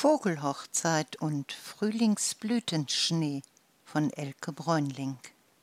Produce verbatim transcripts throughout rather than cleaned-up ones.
Vogelhochzeit und Frühlingsblütenschnee von Elke Bräunling.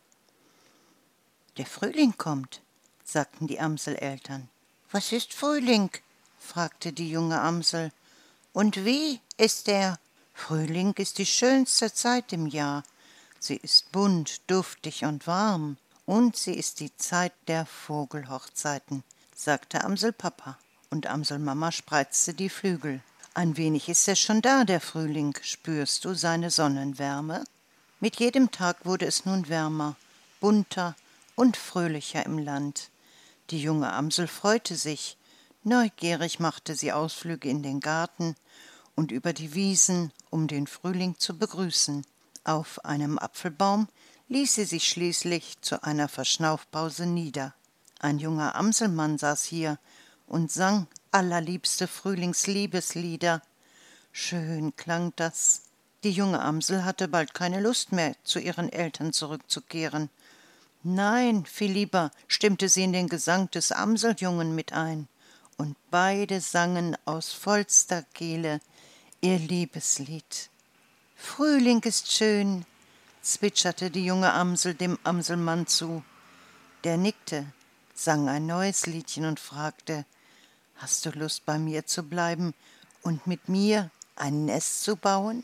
Der Frühling kommt, sagten die Amseleltern. Was ist Frühling? Fragte die junge Amsel. Und wie ist er? Frühling ist die schönste Zeit im Jahr. Sie ist bunt, duftig und warm. Und sie ist die Zeit der Vogelhochzeiten, sagte Amselpapa. Und Amselmama spreizte die Flügel. Ein wenig ist er schon da, der Frühling. Spürst du seine Sonnenwärme? Mit jedem Tag wurde es nun wärmer, bunter und fröhlicher im Land. Die junge Amsel freute sich. Neugierig machte sie Ausflüge in den Garten und über die Wiesen, um den Frühling zu begrüßen. Auf einem Apfelbaum ließ sie sich schließlich zu einer Verschnaufpause nieder. Ein junger Amselmann saß hier und sang allerliebste Frühlingsliebeslieder. Schön klang das. Die junge Amsel hatte bald keine Lust mehr, zu ihren Eltern zurückzukehren. Nein, viel lieber stimmte sie in den Gesang des Amseljungen mit ein, und beide sangen aus vollster Kehle ihr Liebeslied. Frühling ist schön, zwitscherte die junge Amsel dem Amselmann zu. Der nickte, sang ein neues Liedchen und fragte: Hast du Lust, bei mir zu bleiben und mit mir ein Nest zu bauen?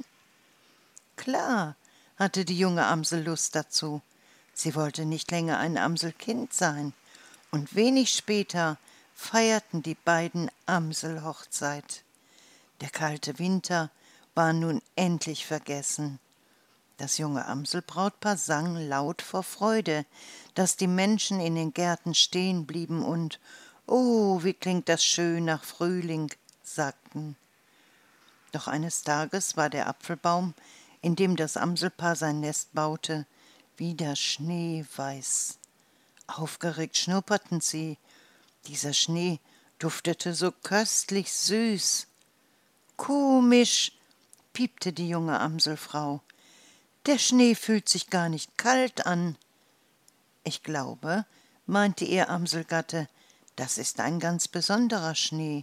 Klar, hatte die junge Amsel Lust dazu. Sie wollte nicht länger ein Amselkind sein, und wenig später feierten die beiden Amselhochzeit. Der kalte Winter war nun endlich vergessen. Das junge Amselbrautpaar sang laut vor Freude, dass die Menschen in den Gärten stehen blieben und »Oh, wie klingt das schön nach Frühling«, sagten. Doch eines Tages war der Apfelbaum, in dem das Amselpaar sein Nest baute, wieder schneeweiß. Aufgeregt schnupperten sie. Dieser Schnee duftete so köstlich süß. »Komisch«, piepte die junge Amselfrau. »Der Schnee fühlt sich gar nicht kalt an.« »Ich glaube«, meinte ihr Amselgatte, »das ist ein ganz besonderer Schnee,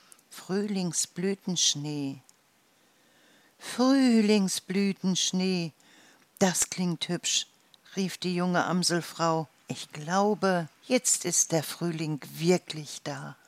Frühlingsblütenschnee.« »Frühlingsblütenschnee, das klingt hübsch«, rief die junge Amselfrau. »Ich glaube, jetzt ist der Frühling wirklich da.«